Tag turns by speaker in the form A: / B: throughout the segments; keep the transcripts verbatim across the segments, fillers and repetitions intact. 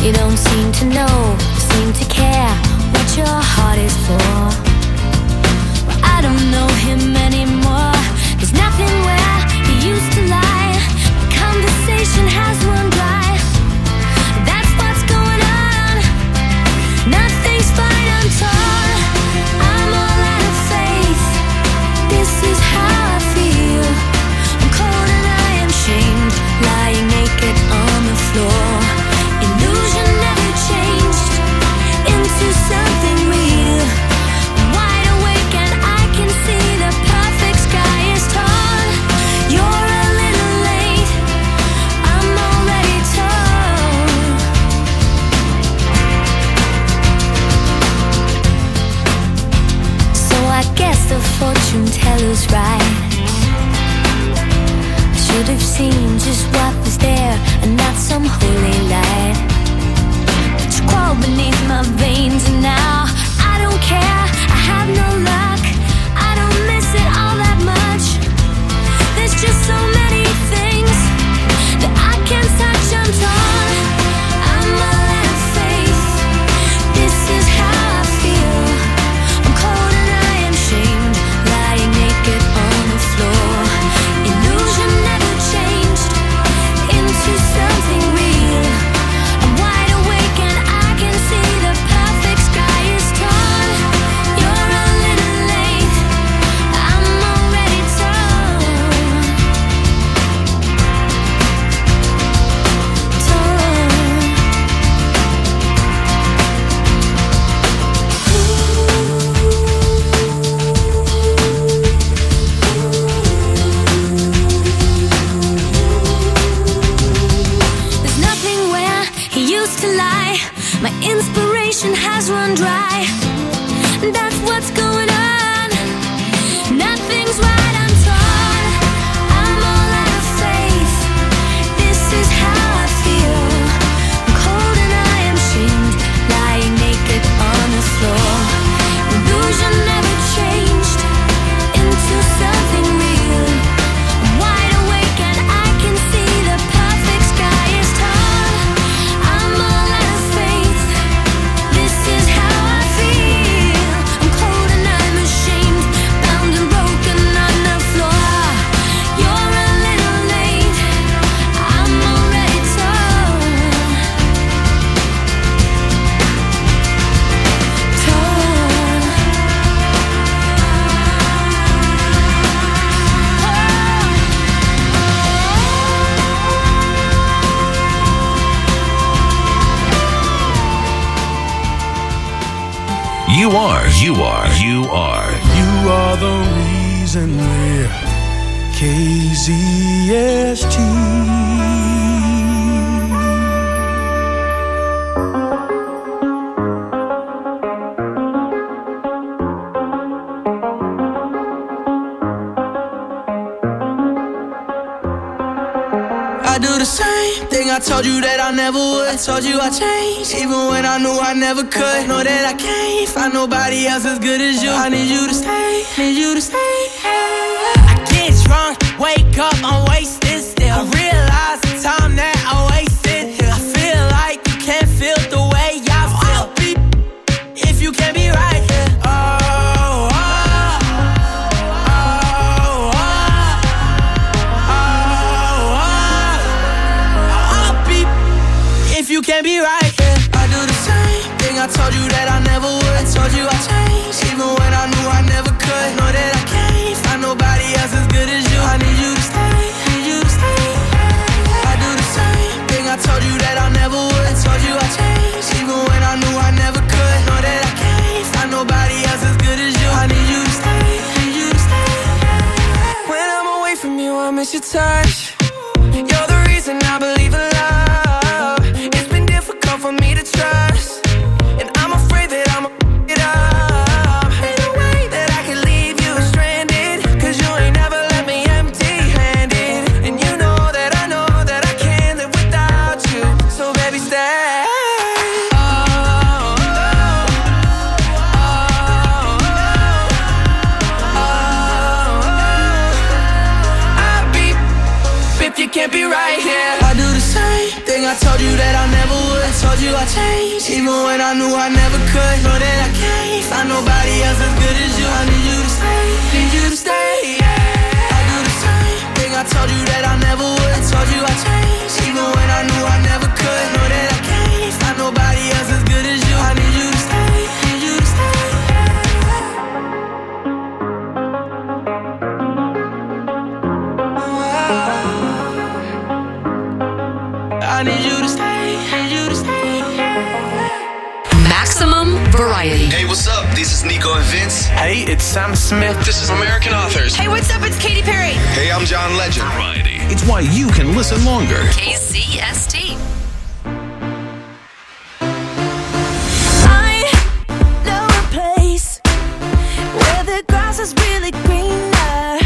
A: You don't seem to know, seem to care what your heart is for. Well, I don't know him anymore. There's nothing where he used to lie. The conversation has run dry. That's what's going on. Nothing's fine, I'm torn. I'm all out of faith. This is how I feel. I'm cold and I am shamed, lying naked on the floor. Illusion never changed into something real. I'm wide awake and I can see the perfect sky is torn. You're a little late, I'm already torn. So I guess the fortune teller's right. I should have seen just what was there and not some holy light. But you crawl beneath my veins and now I don't care, I have no luck. I don't miss it all that much. There's just so many things that I can't touch, I'm torn. I'm all out of faith. This is how I feel. I'm cold and I am shamed, lying naked on the floor. Illusion never changed into something real. I'm wide awake and I can see the perfect sky is torn. You're a little late, I'm already torn. Torn. There's nothing where he used to lie. My inspiration has run dry. That's what's going on. Nothing's right, I'm torn. I'm all out of faith. This is how I feel. I'm cold and I am shamed, lying naked on the floor. Illusion never changed into something real. I'm wide awake and I can see the perfect sky is torn. I'm all out of faith. This is how I feel. I'm cold and I'm ashamed, bound and broken on the floor. You're a little late, I'm already torn.
B: You are, you are, you are.
C: You are the reason we're K Z S T.
D: I do the same thing I told you that I never would. I told you I changed, even when I knew I never could. Know that I can't find nobody else as good as you. I need you to stay, need you to stay. I get drunk, wake up, I'm wasted still. I realize the time that I wasted here. I feel like you can't feel the way I feel. I'll be if you can't be right here. Oh, oh, oh, oh, oh, oh. I'll be if you can't be right here. I do the same thing I told you that I never would. I told you I changed, even when I knew I never could. Know that I can't find nobody else as good as you. I need you to stay, need you to stay. I do the same thing I told you that I never would. I told you I changed, even when I knew I never could. Know that I can't find nobody else as good as you. I need you to stay, need you to stay. When I'm away from you, I miss your touch. You're the reason I believe in love. It's been difficult for me to trust, and I'm afraid that I'm a it up. Ain't no way that I can leave you stranded, 'cause you ain't never let me empty-handed. And you know that I know that I can't live without you. So baby, stay. Oh, oh, oh, oh, oh. I'll be if you can't be right here. I do the same thing I told you that I never would. I told told you I changed, even when I knew I never could. Know that I can't find nobody else as good as you. I need you to stay, need you to stay, yeah. I do the same thing I told you that I never would. I told you I changed, even when I knew I never could. Know that I can't find nobody else as good as you. I need you to stay, need you to stay, I need you to stay, need you to stay.
E: Maximum Variety.
F: Hey, what's up? This is Nico and Vince.
G: Hey, it's Sam Smith.
F: This is American Authors.
E: Hey, what's up? It's Katy Perry.
F: Hey, I'm John Legend.
B: Variety. It's why you can listen longer.
E: K C S T.
A: I know a place where the grass is really greener,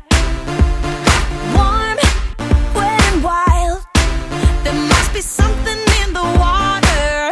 A: warm, wet and wild. There must be something in the water.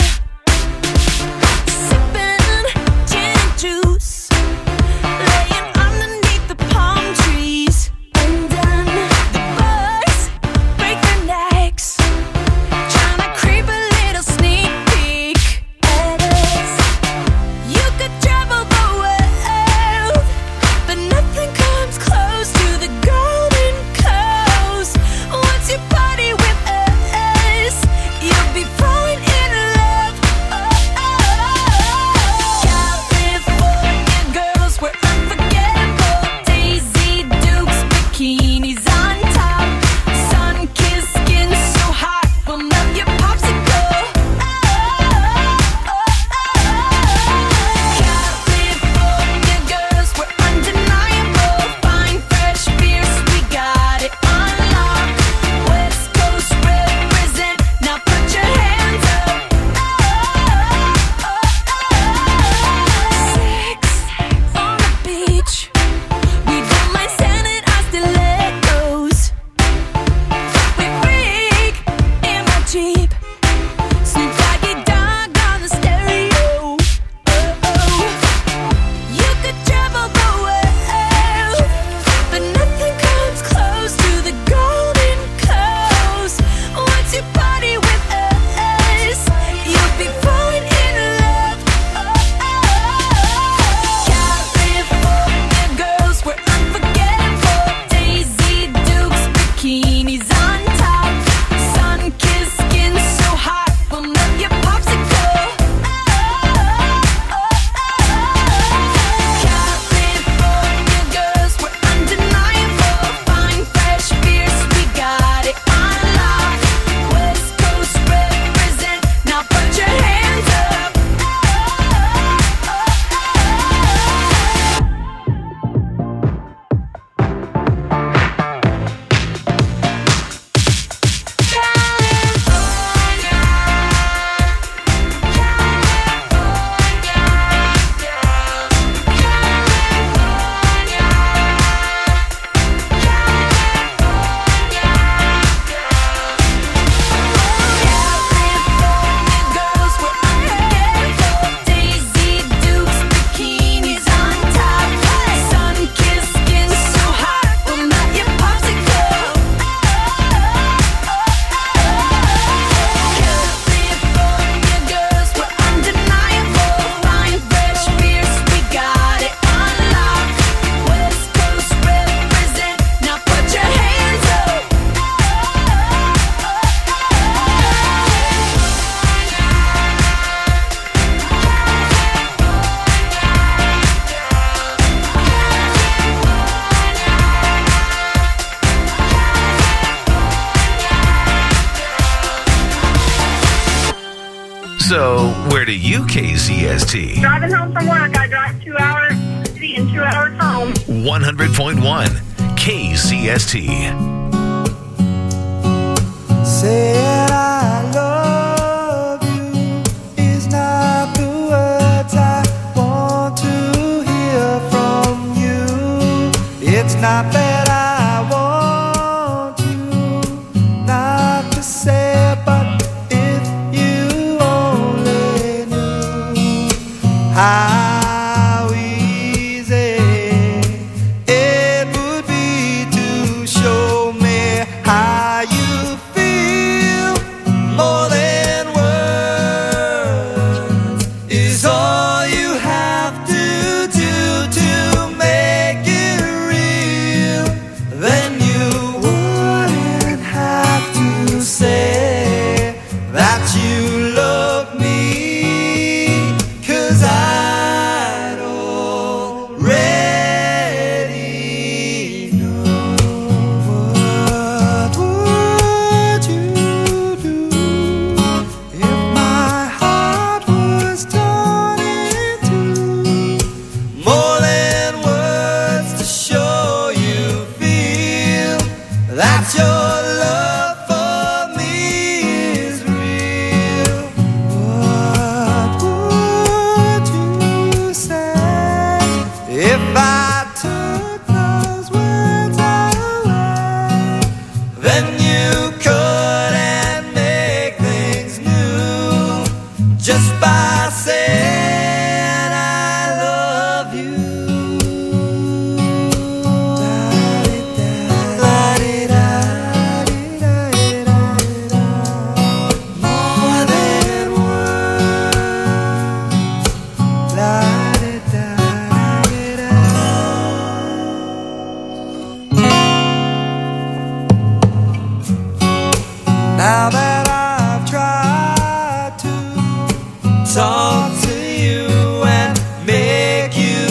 A: Sipping gin and juice, laying underneath the palm trees. And then the birds break their necks, trying to creep a little sneak peek at us. You could travel the world, but nothing comes close to the Golden Coast. Once you party with us, you'll be falling in love. Oh, oh. California girls were unforgettable. Daisy Dukes, bikinis on top. Sun-kissed skin so hot, will melt your popsicle. Oh, oh, oh. California girls were undeniable. Fine, fresh beers, we got it on lock. West Coast represent, now put your hands up. Oh, oh, oh. Sex on the beach, we don't mind sanitized stilettos. We freak in my Jeep, Snoop Doggy Dogg on the stereo. Oh, oh. You could travel the world, but nothing comes close to the Golden Coast. Once you party with us, you'll be falling in love. Oh, oh. California girls were unforgettable. Daisy Dukes, bikinis on top. Sun-kissed skin so hot, will melt your popsicle. Oh, oh, oh. California girls were undeniable. Fine, fresh beers, we got it on lock. West Coast represent, now put your hands up. California girls were unforgettable. Daisy Dukes, bikinis on top. Sun-kissed skin so hot, will melt your popsicle. California girls were undeniable. Fine, fresh beers, we got it on lock. West Coast represent, now put your hands up.
B: So, where do you K C S T?
H: Driving home from work, I drive two hours to the city and two hours home.
B: one hundred point one K C S T.
C: Said I love you is not the words I want to hear from you. It's not that I want you not to say, but if you only knew how easy it would be to show me how you feel more than words. just by saying I love you. More than now that I've tried to talk to you and make you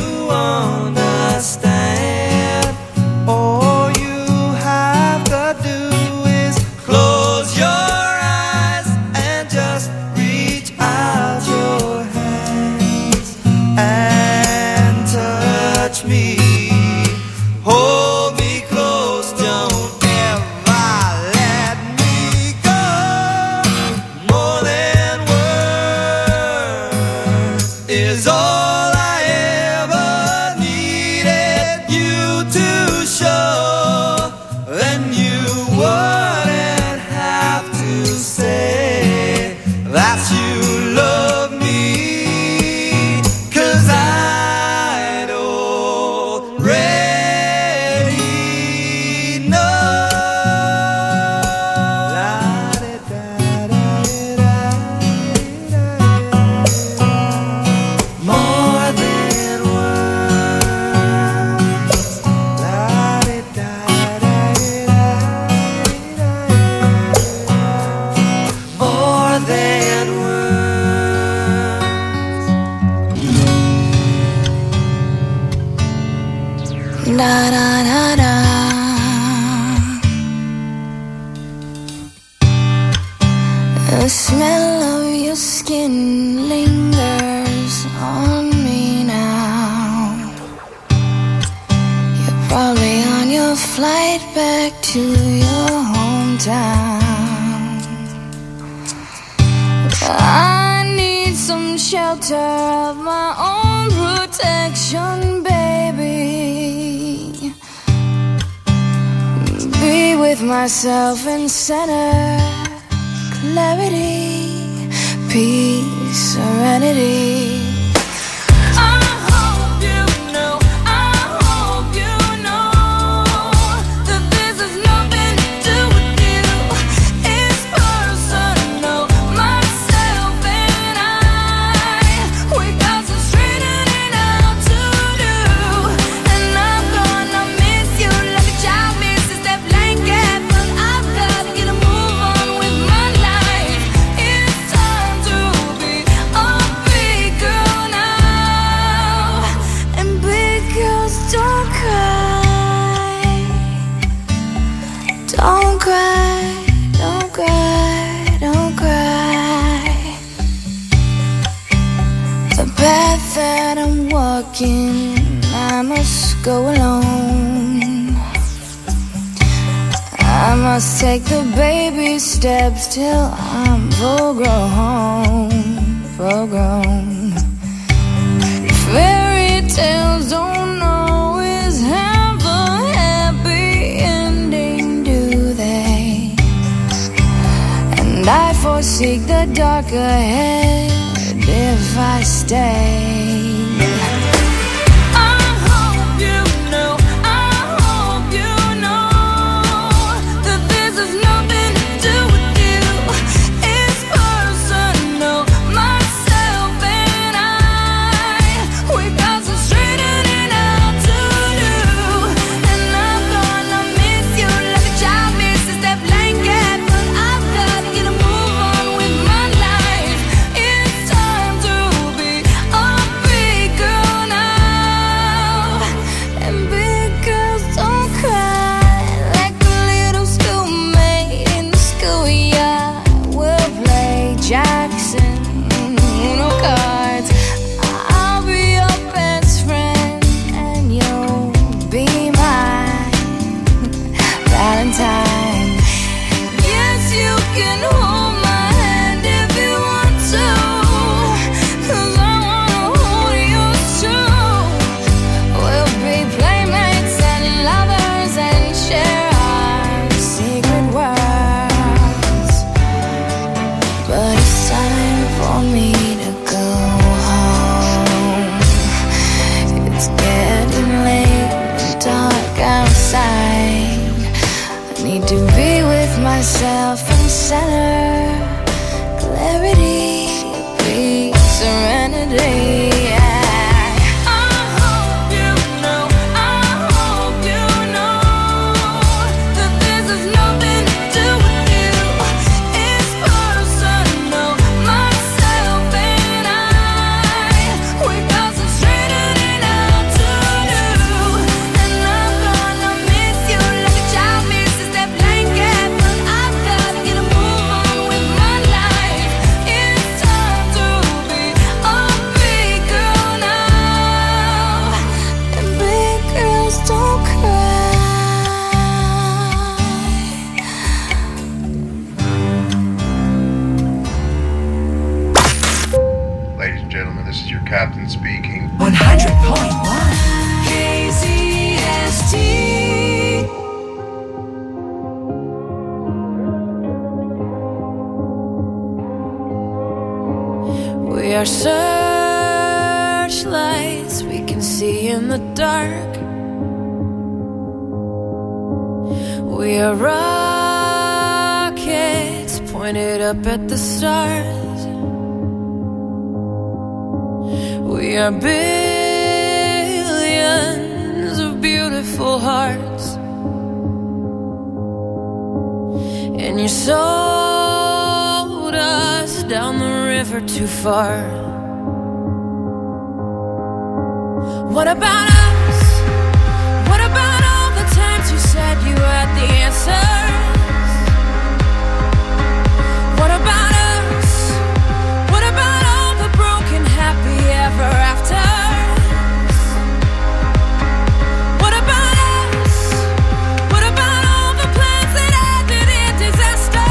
C: understand, all you have to do is close your eyes and just reach out your hands and touch me. Hold me close, don't ever let me go. More than words is all I ever needed you to show. Then you wouldn't have to say that you love me, 'cause I'd already know. More than words. More than words.
A: Da da da da. The smell of your skin lingers on me now. You're probably on your flight back to your hometown. I need some shelter of my own protection, baby. Be with myself in center, clarity, peace, serenity. I hope you know, I hope you know that this has nothing to do with you. It's personal, myself and I. We got some straightening out to do, and I'm gonna miss you like a child misses that blanket. But I've gotta get a move on with my life. It's time to be a big girl now. And big girls don't cry. Don't cry, don't cry, don't cry. The path that I'm walking, I must go alone. I must take the baby steps till I'm full grown, full grown. Fairy tales don't always have a happy ending, do they? And I foresee the dark ahead if I stay. I hope you know, I hope you know that this has nothing to do with you. It's personal, myself and I. We got some straightening out to do, and I'm gonna miss you like a child misses that blanket. But I've gotta get a move on with my life. It's time to be a
G: gentlemen, this is your captain speaking.
C: one hundred point one
A: K Z S T. We are searchlights we can see in the dark. We are rockets pointed up at the stars. We are billions of beautiful hearts, and you sold us down the river too far. What about us? What about all the times you said you had the answers? What about us? What about all the broken happy ever afters? What about us? What about all the plans that ended in disaster?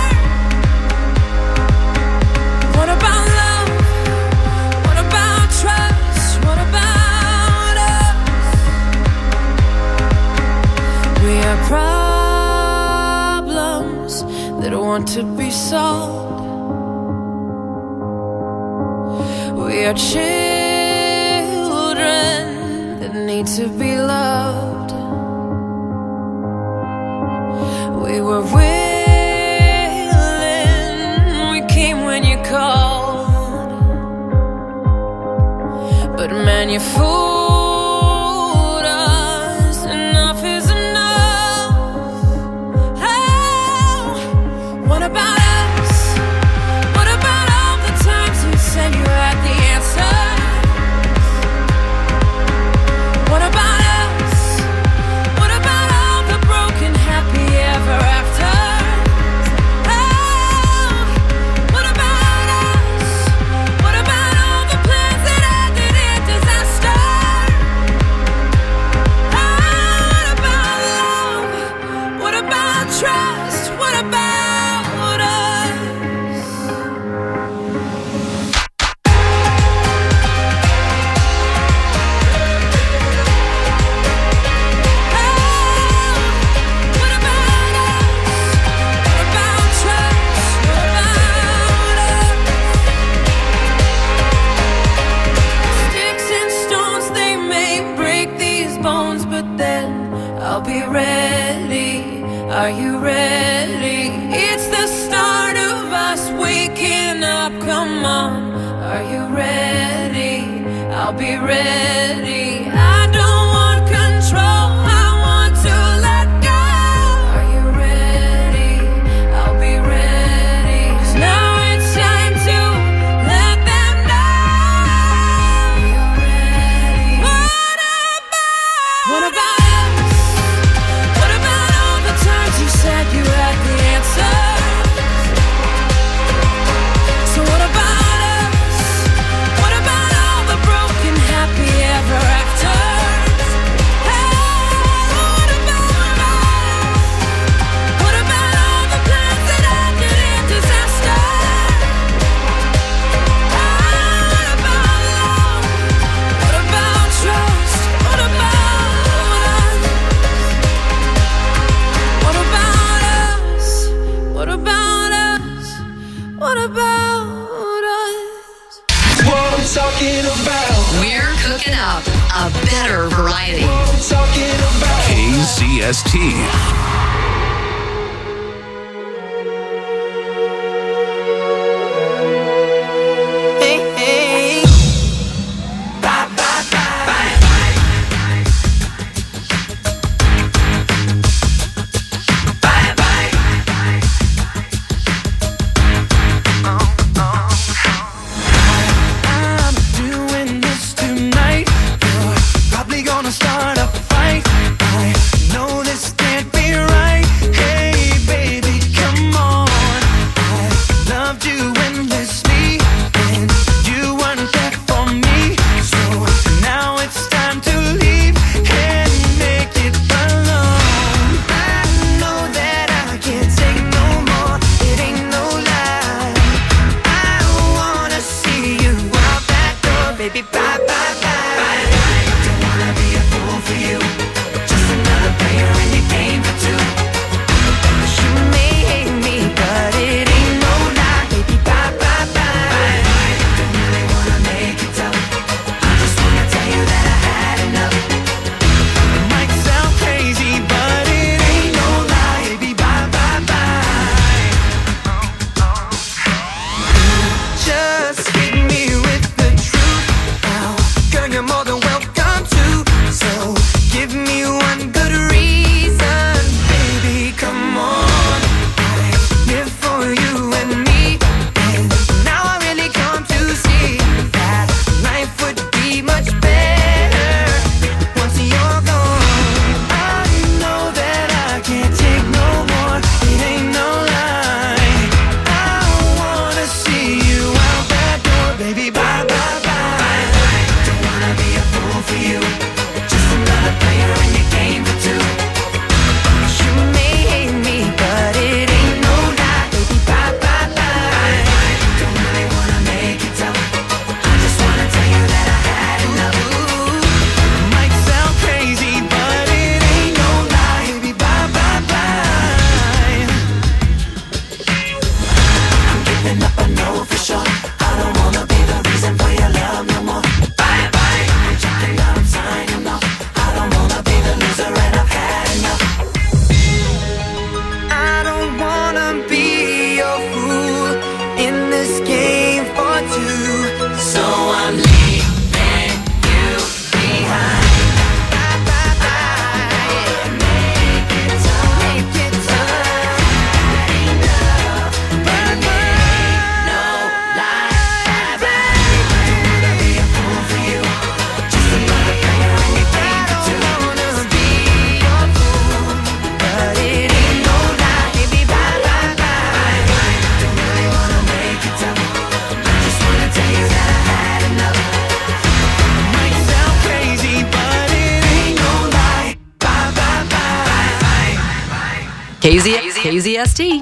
A: What about love? What about trust? What about us? We are problems that want to be solved. We are children that need to be loved. We were willing, we came when you called, but man, you fooled us. Enough is enough. Oh, what about us? What about all the times you said you had the answer? What about us? What about all the broken happy ever after? Oh, what about us? What about all the plans that ended in disaster? Oh, what about love? What about trust? What about us? What about us? What about trust? What about us? Sticks and stones, they may break these bones, but then I'll be ready. Are you ready? It's the start of us waking up. Come on, are you ready? I'll be ready. I don't want control, I want to let go. Are you ready? I'll be ready. 'Cause now it's time to let them know. You're ready. What about? What about us? What about all the times you said you had the answers? So what about us? What about all the broken happy ever afters? Hey, what about us? What about all the plans that ended in disaster? Oh, what about love? What about trust? What about us? What about us? What about us? What about us?
C: What I'm talking about.
E: We're cooking up a better variety.
C: What I'm talking about.
B: K Z S T.
C: Hey, hey. Bye, bye, bye, bye. Bye, bye. I'm doing this tonight. You're probably gonna start a fight. I know this can't be right.
E: K Z, K Z S T.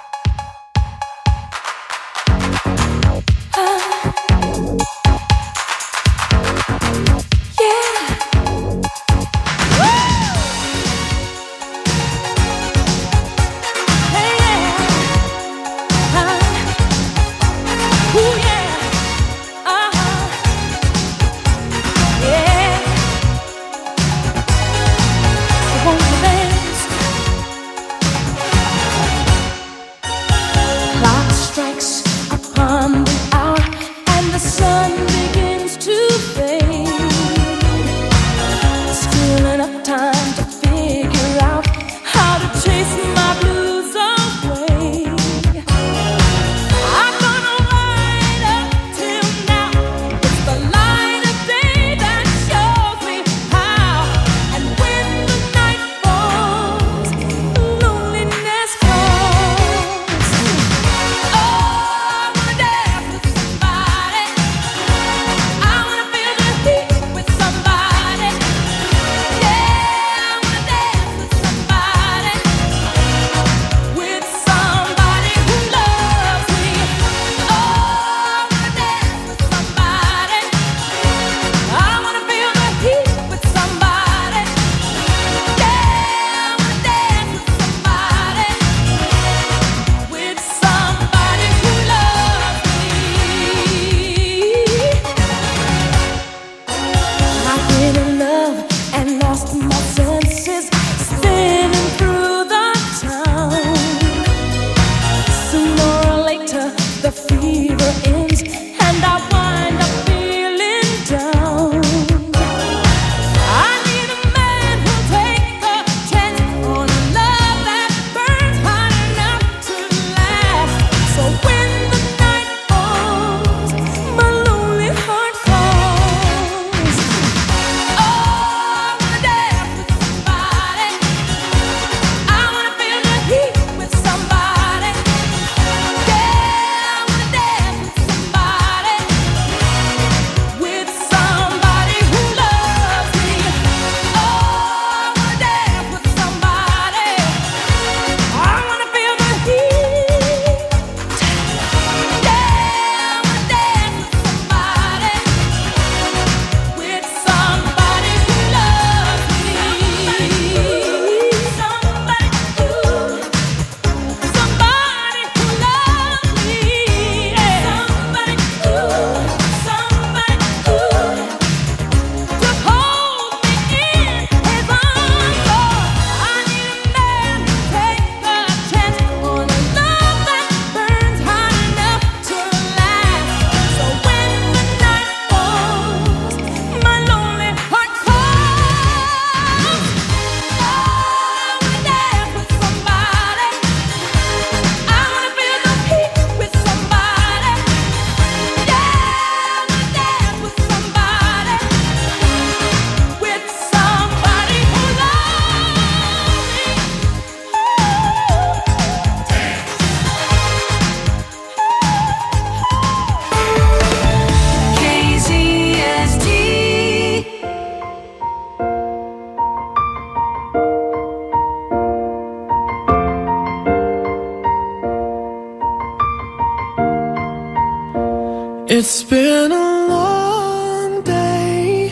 C: It's been a long day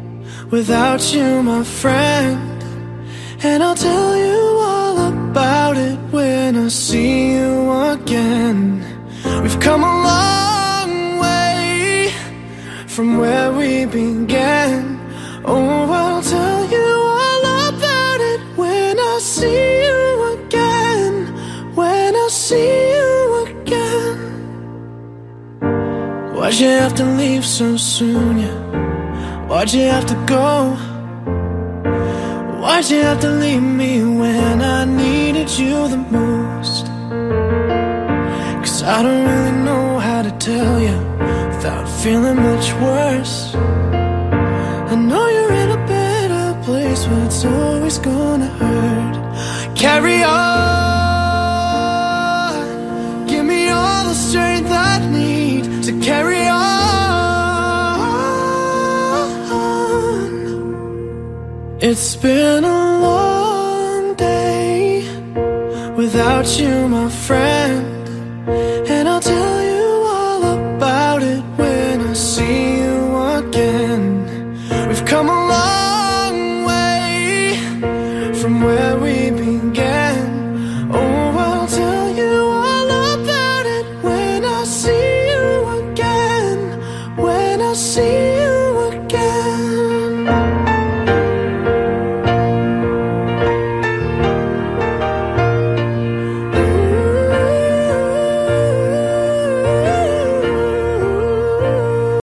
C: without you, my friend, and I'll tell you all about it when I see you again. We've come a long way from where we began. Oh, I'll tell you all about it when I see you again. When I see you again. Why'd you have to leave so soon, yeah? Why'd you have to go? Why'd you have to leave me when I needed you the most? Cause I don't really know how to tell you without feeling much worse. I know you're in a better place, but it's always gonna hurt. Carry on, give me all the strength I need to carry on. It's been a long day without you, my friend. And I'll tell you all about it when I see you again. We've come a long way from where we began. Oh, I'll tell you all about it when I see you again. When I see you